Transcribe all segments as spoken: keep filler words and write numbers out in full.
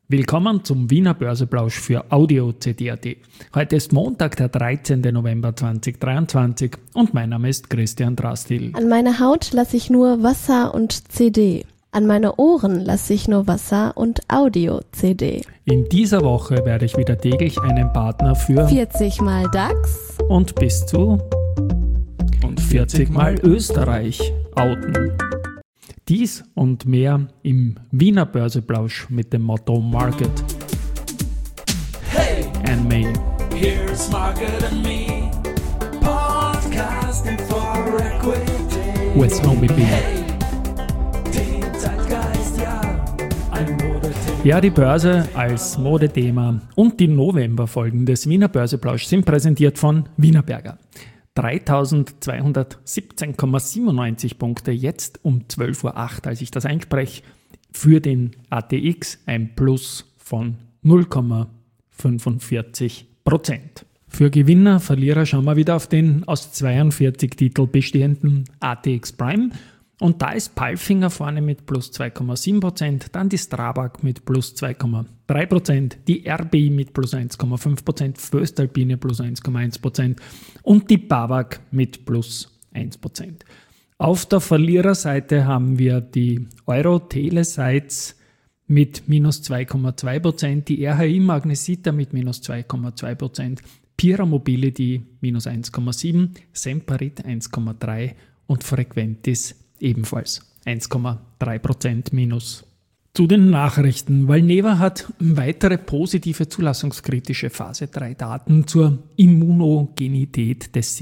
Willkommen zum Wiener Börseplausch für Audio C D punkt A T. Heute ist Montag, der dreizehnten November zweitausenddreiundzwanzig und mein Name ist Christian Drastil. An meine Haut lasse ich nur Wasser und C D. An meine Ohren lasse ich nur Wasser und Audio-C D. In dieser Woche werde ich wieder täglich einen Partner für vierzig mal DAX und bis zu und vierzig mal Österreich outen. Dies und mehr im Wiener Börseplausch mit dem Motto Market Hey, and Me. here's Market and Me, podcasting for equity. With Homie B. Hey, den Zeitgeist, ja, ein Modethema. Ja, die Börse als Modethema und die Novemberfolgen des Wiener Börseplausch sind präsentiert von Wienerberger. dreitausendzweihundertsiebzehn Komma siebenundneunzig Punkte, jetzt um zwölf Uhr acht, als ich das einspreche, für den A T X ein Plus von null Komma fünfundvierzig Prozent. Für Gewinner, Verlierer schauen wir wieder auf den aus zweiundvierzig Titeln bestehenden A T X Prime. Und da ist Palfinger vorne mit plus zwei Komma sieben Prozent, dann die Strabag mit plus zwei Komma drei Prozent, die R B I mit plus eins Komma fünf Prozent, Voestalpine plus eins Komma eins Prozent und die BAWAG mit plus eins Prozent. Auf der Verliererseite haben wir die Euro-Telesites mit minus zwei Komma zwei Prozent, die R H I Magnesita mit minus zwei Komma zwei Prozent, Pira Mobility minus eins Komma sieben, Semperit eins Komma drei und Frequentis ebenfalls eins Komma drei Prozent minus. Zu den Nachrichten. Valneva hat weitere positive zulassungskritische Phase drei Daten zur Immunogenität des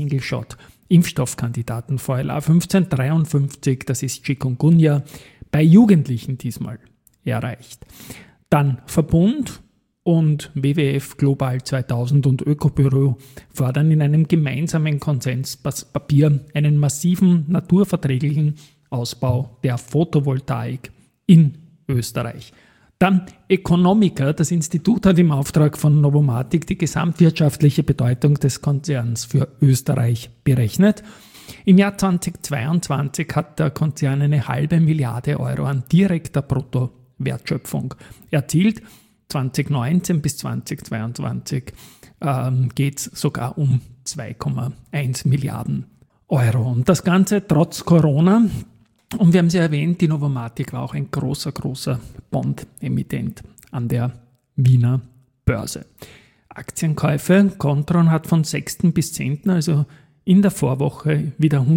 Single-Shot-Impfstoffkandidaten V L A fünfzehn dreiundfünfzig, das ist Chikungunya, bei Jugendlichen diesmal erreicht. Dann Verbund und W W F Global zweitausend und Ökobüro fordern in einem gemeinsamen Konsenspapier einen massiven, naturverträglichen Ausbau der Photovoltaik in Österreich. Dann Economica, das Institut hat im Auftrag von Novomatic die gesamtwirtschaftliche Bedeutung des Konzerns für Österreich berechnet. Im Jahr zweitausendzweiundzwanzig hat der Konzern eine halbe Milliarde Euro an direkter Bruttowertschöpfung erzielt. zweitausendneunzehn bis zweitausendzweiundzwanzig ähm, geht es sogar um zwei Komma eins Milliarden Euro. Und das Ganze trotz Corona. Und wir haben sie erwähnt, die Novomatic war auch ein großer, großer Bond-Emittent an der Wiener Börse. Aktienkäufe. Kontron hat von sechsten bis zehnten, also in der Vorwoche, wieder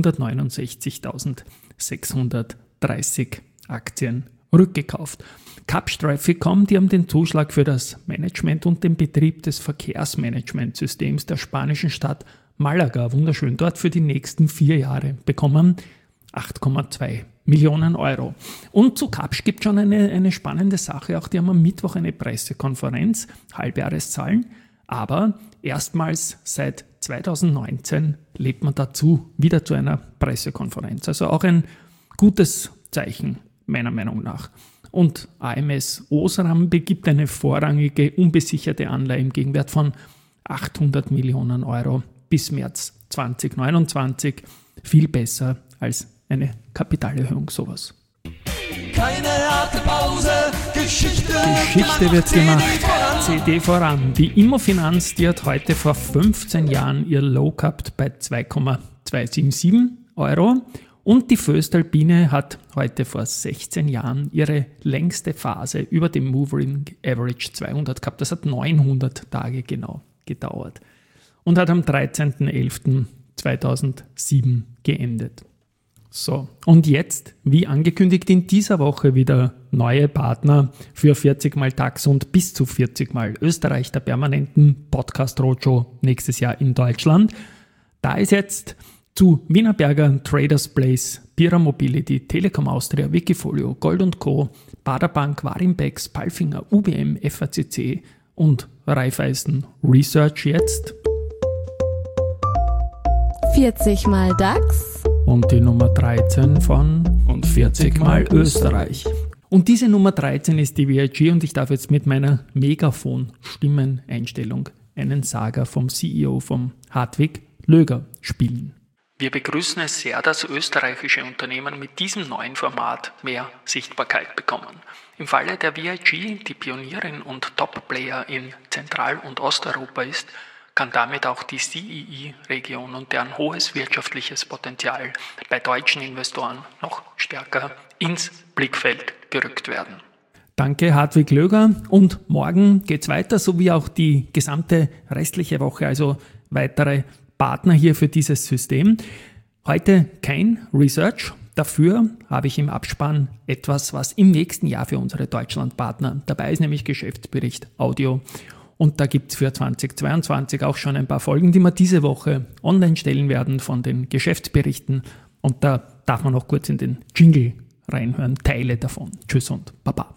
hundertneunundsechzigtausendsechshundertdreißig Aktien rückgekauft. Capstreife.com, die haben den Zuschlag für das Management und den Betrieb des Verkehrsmanagementsystems der spanischen Stadt Malaga, wunderschön, dort für die nächsten vier Jahre bekommen acht Komma zwei Millionen Euro. Und zu Capsch gibt es schon eine, eine spannende Sache, auch die haben am Mittwoch eine Pressekonferenz, Halbjahreszahlen, aber erstmals seit zweitausendneunzehn lebt man dazu wieder zu einer Pressekonferenz. Also auch ein gutes Zeichen, meiner Meinung nach. Und A M S Osram begibt eine vorrangige unbesicherte Anleihe im Gegenwert von achthundert Millionen Euro bis März zweitausendneunundzwanzig. Viel besser als eine Kapitalerhöhung, sowas. Keine harte Pause, Geschichte, Geschichte wird gemacht, C D voran. Die Immofinanz, die hat heute vor fünfzehn Jahren ihr Low gehabt bei zwei Komma zweihundertsiebenundsiebzig Euro. Und die Voestalpine hat heute vor sechzehn Jahren ihre längste Phase über dem Moving Average zweihundert gehabt. Das hat neunhundert Tage genau gedauert und hat am dreizehnten elften zweitausendsieben geendet. So, und jetzt, wie angekündigt, in dieser Woche wieder neue Partner für vierzig mal DAX und bis zu vierzig mal Österreich, der permanenten Podcast Roadshow nächstes Jahr in Deutschland. Da ist jetzt zu Wienerberger, Traders Place, Pira Mobility, Telekom Austria, Wikifolio, Gold und Co., Baderbank, Warimbex, Palfinger, U B M, F A C C und Raiffeisen Research jetzt vierzig mal DAX und die Nummer dreizehn von und vierzig mal Österreich. Und diese Nummer dreizehn ist die W I G und ich darf jetzt mit meiner Megafon-Stimmeneinstellung einen Saga vom C E O vom Hartwig Löger spielen. Wir begrüßen es sehr, dass österreichische Unternehmen mit diesem neuen Format mehr Sichtbarkeit bekommen. Im Falle der V I G, die Pionierin und Top-Player in Zentral- und Osteuropa ist, kann damit auch die C E E-Region und deren hohes wirtschaftliches Potenzial bei deutschen Investoren noch stärker ins Blickfeld gerückt werden. Danke Hartwig Löger, und morgen geht's weiter, sowie auch die gesamte restliche Woche, also weitere Partner hier für dieses System. Heute kein Research, dafür habe ich im Abspann etwas, was im nächsten Jahr für unsere Deutschlandpartner dabei ist, nämlich Geschäftsbericht Audio. Und da gibt es für zweitausendzweiundzwanzig auch schon ein paar Folgen, die wir diese Woche online stellen werden von den Geschäftsberichten. Und da darf man noch kurz in den Jingle reinhören, Teile davon. Tschüss und Baba.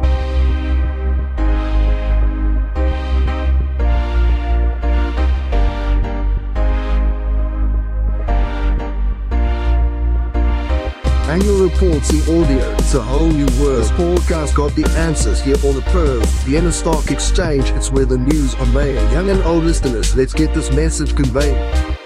Annual reports in audio, it's a whole new world. This podcast got the answers here on the Pearl, Vienna Stock Exchange. It's where the news are made. Young and old listeners, let's get this message conveyed.